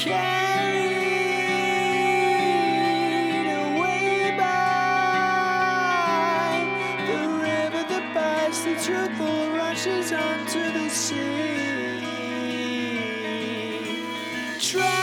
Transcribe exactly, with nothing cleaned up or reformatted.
carried away by the river that bites the truth or rushes onto the sea. Try